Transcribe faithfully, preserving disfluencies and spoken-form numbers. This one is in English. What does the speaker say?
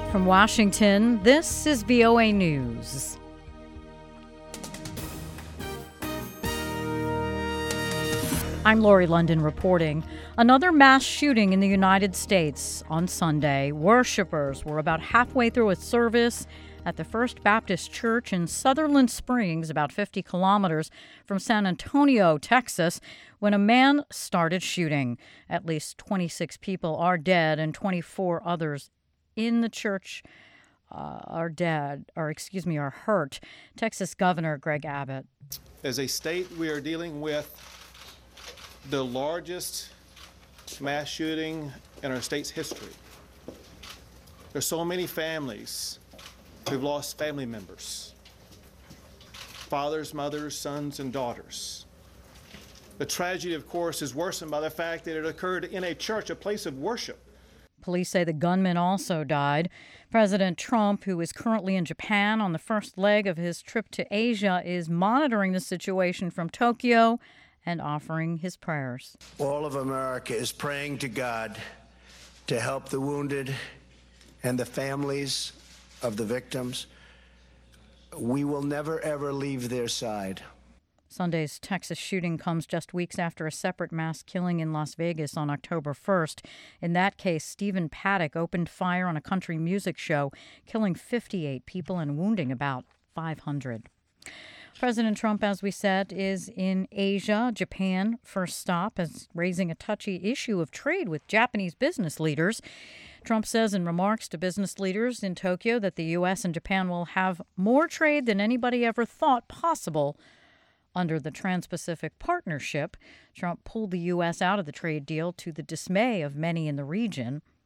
From Washington, this is V O A News. I'm Lori London reporting. Another mass shooting in the United States on Sunday. Worshippers were about halfway through a service at the First Baptist Church in Sutherland Springs, about fifty kilometers from San Antonio, Texas, when a man started shooting. At least twenty-six people are dead and twenty-four others in the church uh, are dead, or excuse me, are hurt. Texas Governor Greg Abbott. As a state, we are dealing with the largest mass shooting in our state's history. There's so many families who've lost family members, fathers, mothers, sons, and daughters. The tragedy, of course, is worsened by the fact that it occurred in a church, a place of worship. Police say the gunman also died. President Trump, who is currently in Japan on the first leg of his trip to Asia, is monitoring the situation from Tokyo and offering his prayers. All of America is praying to God to help the wounded and the families of the victims. We will never, ever leave their side. Sunday's Texas shooting comes just weeks after a separate mass killing in Las Vegas on October first. In that case, Stephen Paddock opened fire on a country music show, killing fifty-eight people and wounding about five hundred. President Trump, as we said, is in Asia. Japan, first stop, is raising a touchy issue of trade with Japanese business leaders. Trump says in remarks to business leaders in Tokyo that the U S and Japan will have more trade than anybody ever thought possible under the Trans-Pacific Partnership. Trump pulled the U S out of the trade deal to the dismay of many in the region.